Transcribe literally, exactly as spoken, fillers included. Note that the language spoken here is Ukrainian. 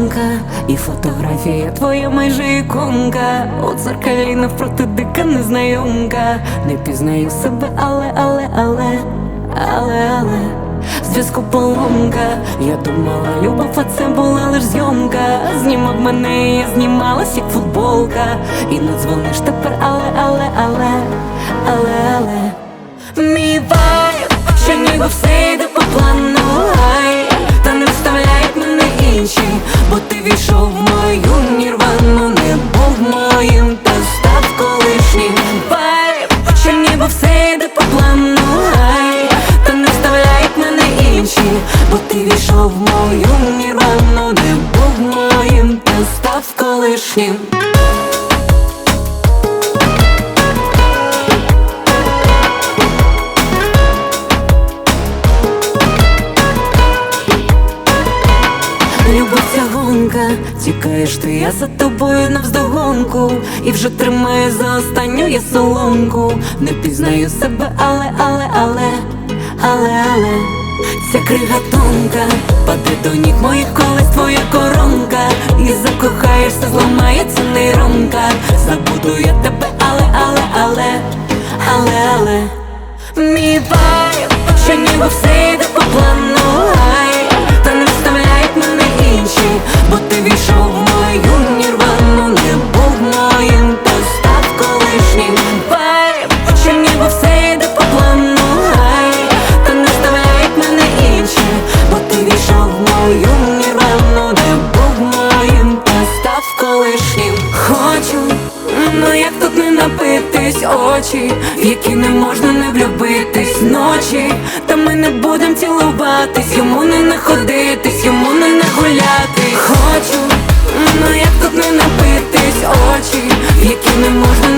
тонка, і фотографія твоя майже іконка. У дзеркалі навпроти дика незнайомка. Не пізнаю себе, але, але, але, але, але зв'язку поломка. Я думала, любов, а це була лиш зйомка. Знімав мене, і я знімалась, як футболка. І не дзвониш тепер, але, але, але, але, але мій вайб, що ніби все йде по плану, ай, та не вставляють мене інші, бо ти війшов в мою нірвану. Не був моїм, та став колишнім. Вайб, що ніби все йде по плану, ай, та не вставляють мене інші, бо ти війшов в мою нірвану. Не був моїм, та став колишнім. Любов ця гонка, тікаєш ти, я за тобою навздогонку. І вже тримаю за останню я соломку. Не пізнаю себе, але, але, але, але, але ця крига тонка, паде до ніг моїх колись твоя коронка. І закохаєшся, зламається нейронка. Забуду я тебе, але, але, але, але, але мій вайб, що ніби все йде по плану, ай, та не вставляють мене інші, бо ти війшов в мою нірвану. Не був моїм, та став колишнім. Вайб, що ніби все йде по плану, ай, та не вставляють мене інші, бо ти війшов в мою нірвану. Не був моїм, та став колишнім. Хочу, ну як тут не напитись, очі, в які не можна не влюбитись. Ночі, та ми не будем цілуватись, йому не находитись, йому не нагуляти. Хочу, ну як тут не напитись, очі, в які не можна